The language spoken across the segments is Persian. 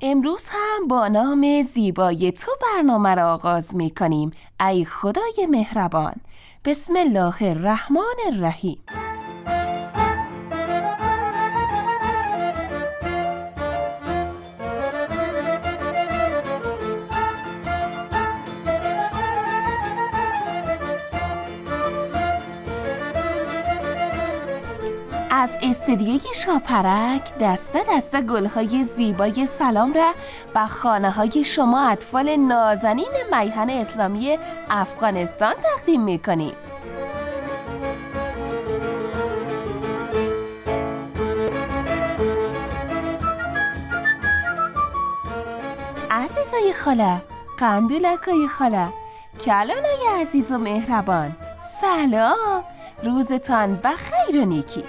امروز هم با نام زیبای تو برنامه را آغاز می کنیم. ای خدای مهربان. بسم الله الرحمن الرحیم. از استدیوی شاپرک دسته گلهای زیبای سلام را به خانه های شما اطفال نازنین میهن اسلامی افغانستان تقدیم میکنیم. عزیزای خاله، قندولکای خاله، کلانای عزیز و مهربان، سلام، روزتان بخیر و نیکی.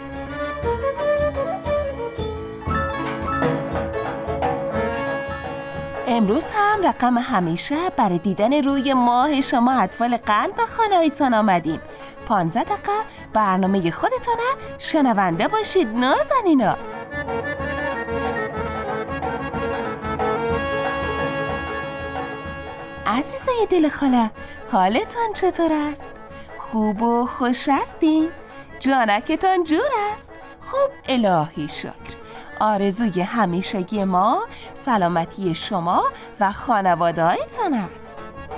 امروز هم رقم همیشه برای دیدن روی ماه شما اطفال قند به خانه‌هایتان آمدیم. 15 دقیقه برنامه خودتانه شنونده باشید نازنینا. عزیزای دل خاله، حالتان چطور است؟ خوب و خوش هستین؟ جانکتان جور است؟ خوب، الهی شکر. آرزوی همیشگی ما سلامتی شما و خانواده‌هایتان است.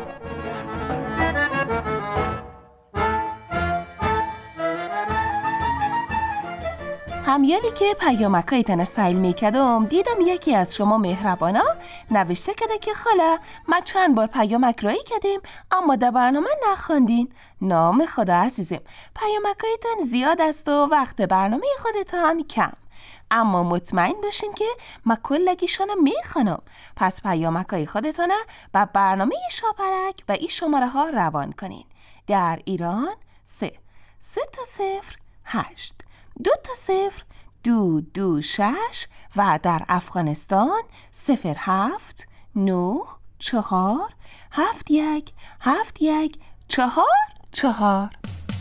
همیالی که پیامکایتان سیل میکردم دیدم یکی از شما مهربانا نوشته کده که خاله ما چند بار پیامک رایی کردیم اما در برنامه نخواندین. نام خدا عزیزم، پیامکایتان زیاد است و وقت برنامه خودتان کم، اما مطمئن باشین که ما کلگیشانو میخوانم. پس پیامکای خودتانه با برنامه شاپرک و این شماره ها روان کنین. در ایران 3 تا 0 8 2 تا 0 2 2 6 و در افغانستان 07 9 4 7 1 7 1 4 4.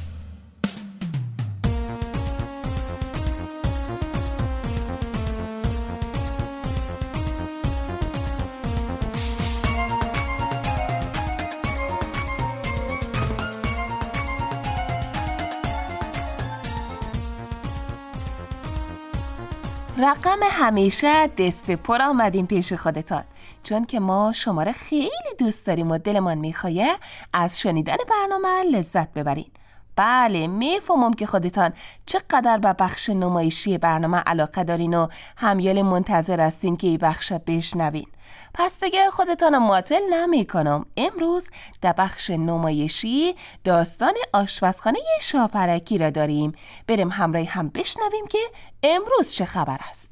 رقم همیشه دست پر آمدیم پیش خودتان، چون که ما شما را خیلی دوست داریم و دلمان میخواه از شنیدن برنامه لذت ببرین. بله، میفهمم که خودتان چقدر به بخش نمایشی برنامه علاقه دارین و همیال منتظر هستین که این بخش بشنوین. پس دیگه خودتان معطل نمی کنم. امروز در بخش نمایشی داستان آشپزخانه شاپرکی را داریم. بریم همراه هم بشنویم که امروز چه خبر است.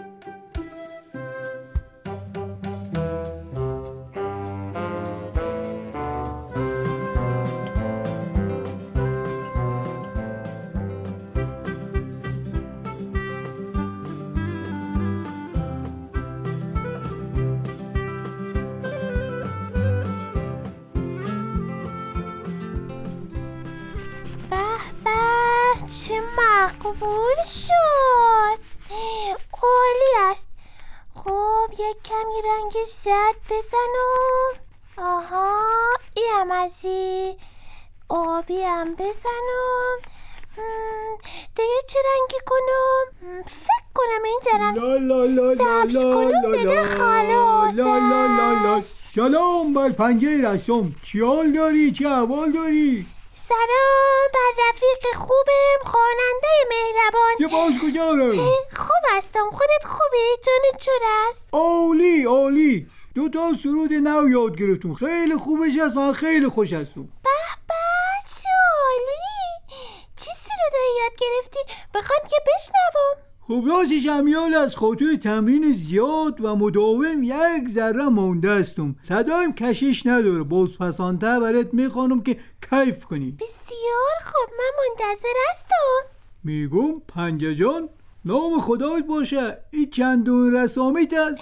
مقبول شد، عالی است. خب یک کمی رنگ زرد بزنم. آها، این ازی آبی هم بزنم. دیگه چه رنگی کنم؟ فکر کنم این جرم سبز کنم دیگه خلاص. سلام بر پنجه رسم، چی حال داری؟ چه احوال داری؟ سلام بر رفیق خوبم، خواننده مهربان. چه باش کجارم؟ خوب هستم، خودت خوبی؟ جانت چور است؟ عالی. 2 تا سرود نو یاد گرفتم، خیلی خوبش است، من خیلی خوش هستم. به چه عالی. چی سرودایی یاد گرفتی؟ بخوام که بشنوم. خب راستش امیال از خاطر تمرین زیاد و مداوم یک ذره مونده استم. صدایم کشش نداره، بازپسانتر برات میخوانم که کیف کنی. بسیار خوب، من منتظر هستم. میگم پنجه جان، نام خدایت باشه، این چندون رسامیت است؟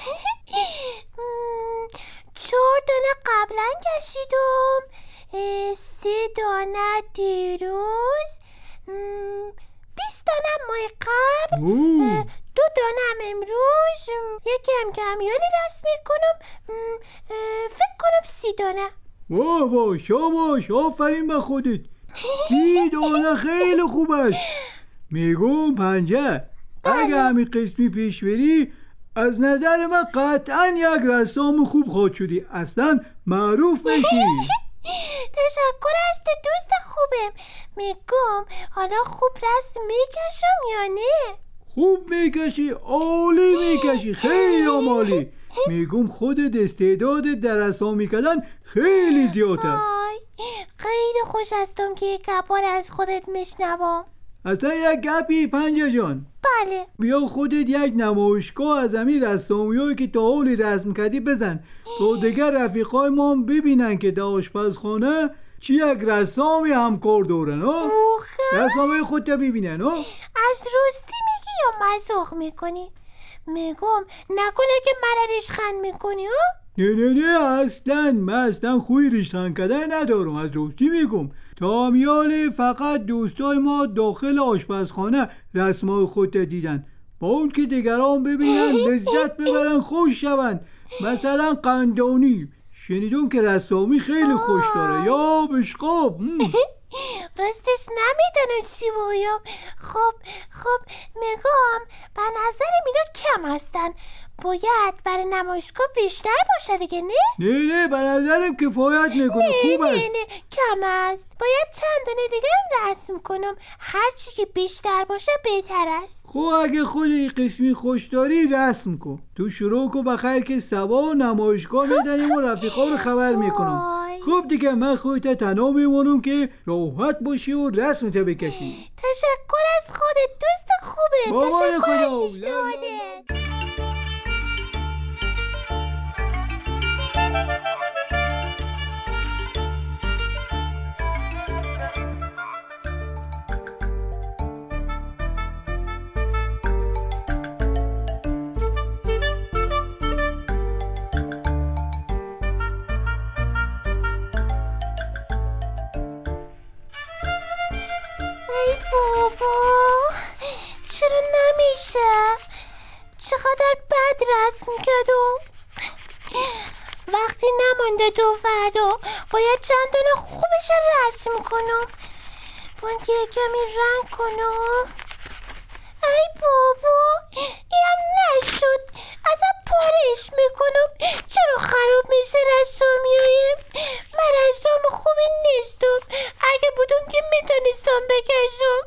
4 دانه قبلا کشیدم، 3 دانه دیروز، 20 دانه ماه قبل، 2 دانم امروز یکم کمیالی رسم میکنم. فکر کنم 30 دانه. واه شاباش، آفرین به خودت. 30 دانه خیلی خوب است. میگم پنجه، اگه همین قسمی پیش بری از نظر من قطعا یک رسام خوب خواهد شدی، اصلا معروف بشی. تشکر از تو دوست خوبم. میگم حالا خوب رسم میکشم یا نه؟ خوب میکشی، عالی میکشی، خیلی عالی. میگم خودت استعدادت در رسامی کردن خیلی زیاد است. خیلی خوش هستم که یک گپار از خودت میشنوم. اصلا یک گپی پنجه جان. بله. بیا خودت یک نمایشگاه از همین رسامیایی که تا حالی رسم کردی بزن تا دیگر رفیقای ما هم ببینن که در آشپزخانه چی یک رسامی همکار دارن. رسامی خودت ببینن. از راستی میگی یا مزاح میکنی؟ میگم نکنه که مرا ریشخند میکنی ها؟ نه من اصلا خوی ریشخند کردن ندارم. از راستی میگم تامیال فقط دوستای ما داخل آشپزخانه رسمای خودت دیدن، با اون که دیگران ببینن لذت ببرن خوش شون. مثلا قندانی شنیدم که رسامی خیلی خوش داره، یا بشقاب. راستش نمیدونم چی بایم. خب میگم به نظرم اینا کم هستن، باید برای نمایشگاه بیشتر باشه دیگه. نه به نظرم کفایت نکنه. خوب است. نه کم است، باید چند دونه دیگه هم رسم کنم. هرچی که بیشتر باشه بهتر است. خب اگه خود قسمی خوش داری رسم کن. تو شروع کن بخیر که سبا نمایشگاه میدنیم و رفیقا رو خبر میکنم. خب دیگه من خودت تنها میمونم که راحت باشی و رسمت بکشی. تشکر از خودت دوست خوبه. تشکر از پیشنهادت. چرا نمیشه؟ چقدر بد رسم کردم. وقتی نمانده تو فردا باید چند دونه خوبش رسم کنم. باید یه کمی رنگ کنم. ای بابا اینم نشد، اصلا پارش میکنم. چرا خراب میشه رسامیایم؟ من رسام خوبی نیستم، اگه بودم که میتونستم بکشم.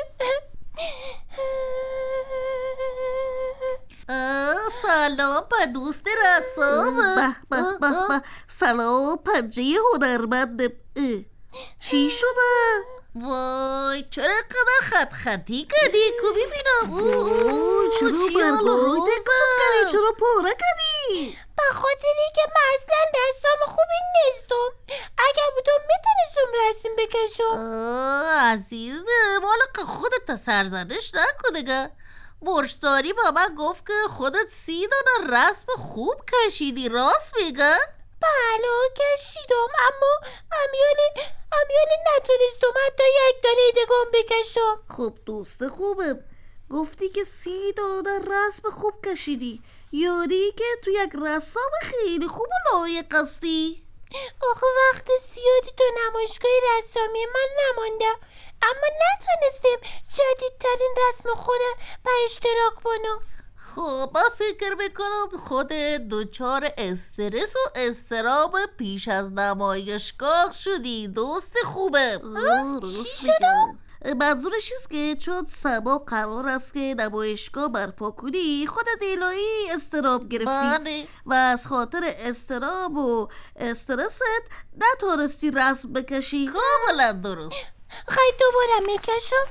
سلام به دوست رسام. به سلام پنجه هنرمندم. چی شده؟ وای چرا قدر خطی کردی؟ کو ببینم. چرا برگاهی دقت کردی؟ چرا پاره کردی؟ به خاطری که من اصلا رسام خوبی نیستم، اگه بودم میتونستم رسم بکشم. عزیزم حالا که خودت سرزنش نکنه. برشداری با من گفت که خودت 30 دانه رسم خوب کشیدی، راست میگه؟ بله کشیدم، اما امیالی نتونستم حتی یک دانه دیگم بکشم. خب دوست خوبم، گفتی که 30 دانه رسم خوب کشیدی، یعنی که تو یک رسام خیلی خوب و لایق هستی. آخه وقت زیادی تو نمایشگاه رسامی من نمانده، اما نتونستیم جدیدترین رسم خود به اشتراک کنم. خب من فکر میکنم خود دوچار استرس و استراب پیش از نمایشگاه شدی. دوست خوبه. چی شده؟ منظورش است که چون سبا قرار است که نمایشگاه برپا کنی خودت الهی استراب گرفتی و از خاطر استراب و استرست نتونستی رسم بکشی. کاملا درست. خیلی دوباره میکشم.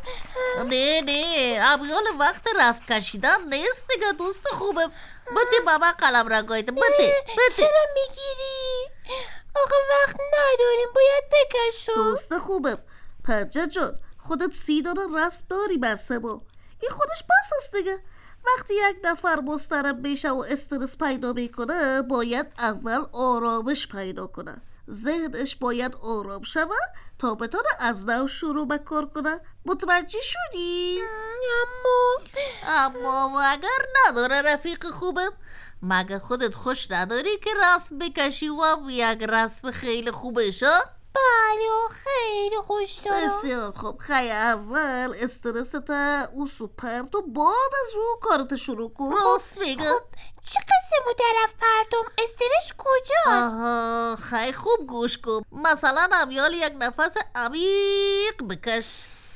نه امیال وقت رسم کشیدن نیست دیگه دوست خوبه. بده بابا قلم رنگایت بده. چرا میگیری؟ آخه وقت نداریم باید بکشم. دوست خوبه پنجه جان، خودت 30 دانه رسم داری بر سبا، این خودش بس است دیگه. وقتی یک نفر مضطرب میشه و استرس پیدا میکنه باید اول آرامش پیدا کنه، ذهنش باید آرام شوه تا بتونه از نو شروع به کار کنه. متوجه شدی؟ اما اگر نداره رفیق خوبم، مگه خودت خوش نداری که رسم بکشی و یک رسم خیلی خوبه شد؟ بله خیلی خوش دارم. بسیار خوب. خیلی اول استرست اوسو پرت و بعد از او کارت شروع کن. راست میگه. چه قسم طرف پرتم؟ استرس کجاست؟ آها خیلی خوب گوش کن. مثلا امیال یک نفس عمیق بکش.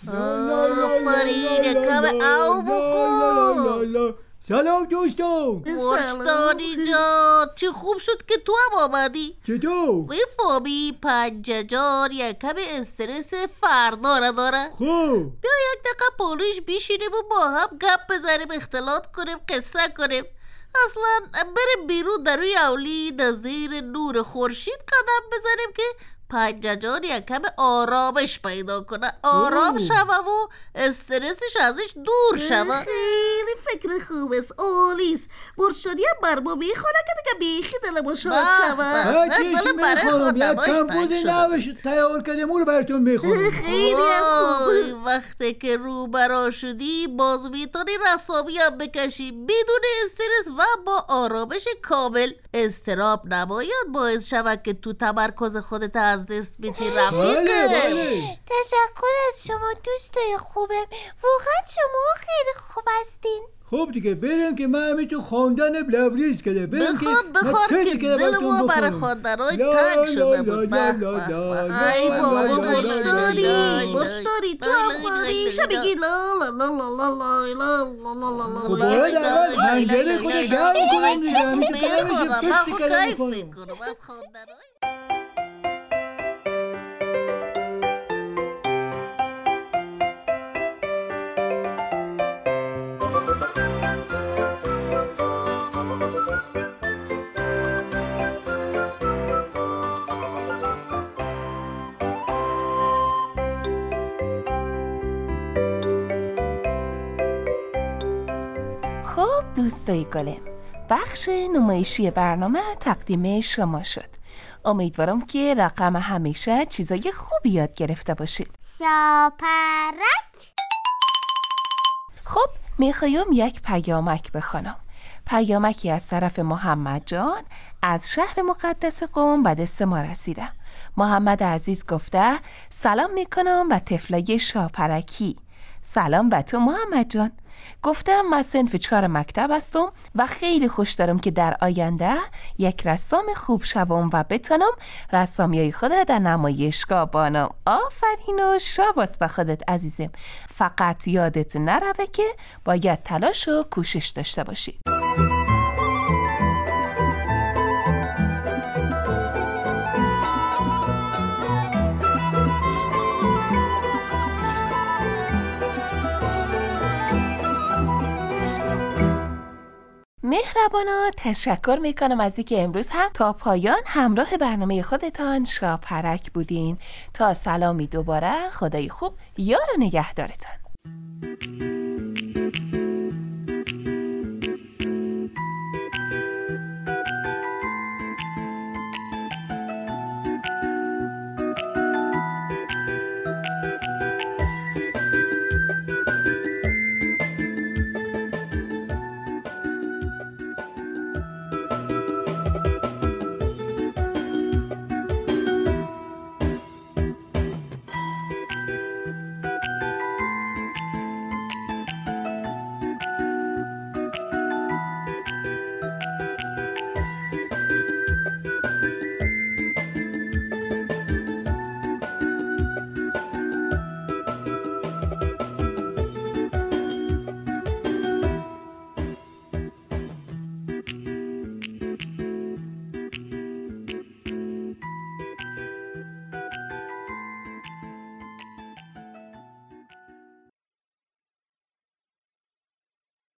آفرین کم او بخور. سلام دوستان. مرشدانی جان، چه خوب شد که تو هم آمدی. چطور؟ میفهمی پنجه جان یک کم استرس فردا را داره. خوب. بیا یک دقیقه پالوش بیشینیم و با هم گپ بزنیم، اختلاط کنیم، قصه کنیم. اصلا بریم بیرون در روی اولی در زیر نور خورشید قدم بزنیم که پنجه جان یک کم آرامش پیدا کنه، آرام شوه و استرسش ازش دور شوه. خیلی فکر خوب است، عالیست. مرشدی هم بر ما میخوره که دیگه بیخی دلمو شاد شوه. هرچی میخورم یک کمپوت نوش تیار کردم اون رو براتون میخورم. خیلی هم خوبه. وقتی که روبرا شدی باز میتونی رسامی هم بکشی بدون استرس و با آرامش کامل. استراب نباید باعث شود که تو تمرکز خودت از دست بدی رفیقه. تشکر از شما دوستای خوبم، واقعا شما خیلی خوب هستین. خب دیگه بریم که من همین خواندن لبریز کده. بخوان که دل ما برای خواندنهای تنگ شده بود. ای بابا مرشداری تو هم همیشه میگی لا لا لا لا لا لا لا لا لا. باید اول پنجره خود گرم کنم دیگه. همین که میخورم من پشت خود کلم کیف میکنم. میکنم از خواندنهای. خب دوستای گلم، بخش نمایشی برنامه تقدیم شما شد. امیدوارم که رقم همیشه چیزای خوبی یاد گرفته باشید. شاپرک. خب میخوایم یک پیامک بخوانم. پیامکی از طرف محمد جان از شهر مقدس قم به دست ما رسیده. محمد عزیز گفته سلام میکنم به طفلای شاپرکی. سلام به تو محمد جان. گفتم من صنف 4 مکتب هستم و خیلی خوش دارم که در آینده یک رسام خوب شوم و بتونم رسامیای خودت در نمایشگاه بانم. آفرین و شاباس به خودت عزیزم. فقط یادت نروه که باید تلاش و کوشش داشته باشی. مهربانا تشکر میکنم از اینکه امروز هم تا پایان همراه برنامه خودتان شاپرک بودین. تا سلامی دوباره، خدای خوب یار و نگهدارتان.